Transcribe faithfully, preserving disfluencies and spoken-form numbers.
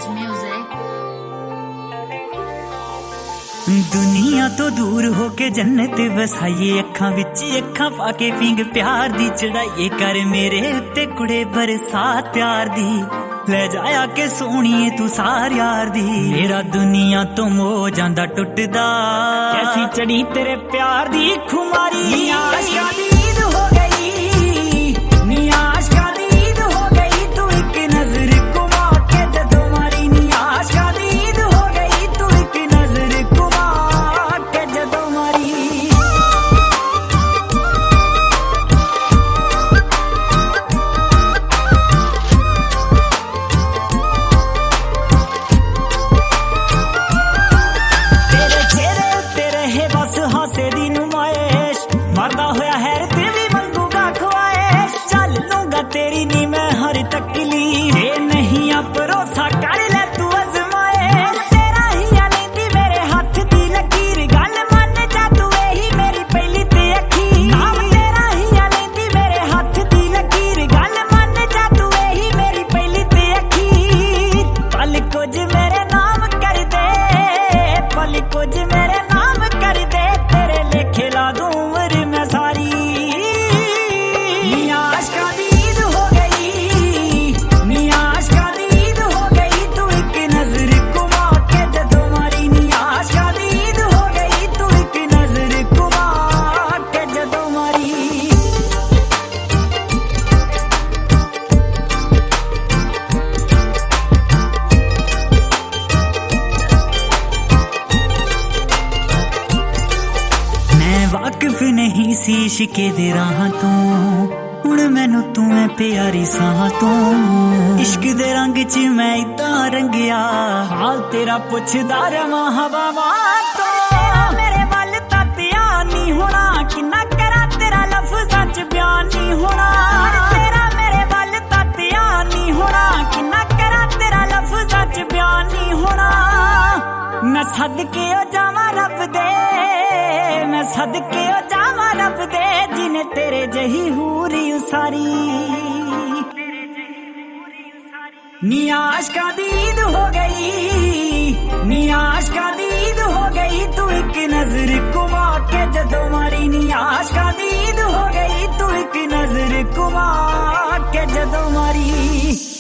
Raj Music। दुनिया तो दूर होके जन्नत वसाइए, अखां विच अखां पाके पींग प्यार दी चढ़ाइए, कर मेरे उत्ते कुड़े बरसात प्यार दी, ले जाया के सोनिए तू सार यार दी। मेरा दुनिया तो मोह जांदा टुटदा, कैसी चढ़ी तेरे प्यार दी खुमारी। आशिकां दी ईद हो गई, नी आशिकां दी ईद हो गई, तू एक नजर घुमा के जदों मारी। नी आशिकां दी ईद हो गई, तू एक नजर घुमा के जदों मारी। तेरे चेहरे उत्ते रहे बस हासे दी नुमाइश, मरदा होया हैर ते भी मंगूगा ख्वाहिश। चल लूंगा तेरी नी मैं हर तकलीफ, ये नहीं आ भरोसा कर ले तू अजमाइश। तेरा ही लेंदी मेरे हाथ दी लकीर, गल मन जा तू यही मेरी पहली ते अखीर। नाम तेरा ही लेंदी मेरे हाथ दी लकीर, गल मन जा तू यही मेरी पहली ते अखीर। पल कुछ मेरे नाम कर दे, पल कुछ मेरे नाम कर दे, तेरे लेखे ला दूं उम्र मैं सारी। नी आशिकां दी ईद हो गई, नी आशिकां दी ईद हो गई, तू एक नजर घुमा के जदों मारी। नी आशिकां दी ईद हो गई, तू एक नजर घुमा के जदों मारी। मैं वाकिफ नहीं सी इश्के दे राहां तों, हुण मैनू तू मैं प्यारी साहां तों। इश्क दे रंग च मैं इदां रंगिया, हाल तेरा पुछदा रवां हवावां तों। तेरा मेरे वल तां ध्यान नहीं होना, किन्ना करा तेरा लफ्ज़ां च बयान नहीं होना। तेरा मेरे वल तां ध्यान नहीं होना, किन्ना करा तेरा लफ्ज़ां च बयान नहीं होना। मैं सदके ओ जावां रब दे, मैं सदके ओ जावां रब दे, जिने तेरे जही हूरी उसारी। नी आशिकां दी ईद हो गई, नी आशिकां दी ईद हो गई, तू एक नजर घुमा के जदों मारी। नी आशिकां दी ईद हो गई, तू एक नजर घुमा के जदों मारी।